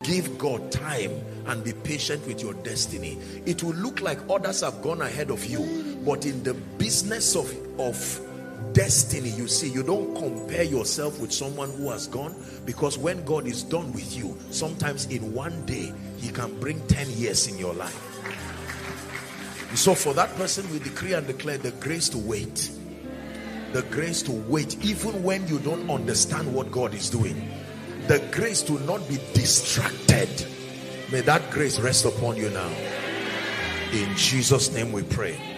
Give God time and be patient with your destiny. It will look like others have gone ahead of you, but in the business of destiny, you see, you don't compare yourself with someone who has gone, because when God is done with you, sometimes in one day he can bring 10 years in your life. So for that person, we decree and declare the grace to wait. The grace to wait even when you don't understand what God is doing. The grace to not be distracted. May that grace rest upon you now. In Jesus' name we pray.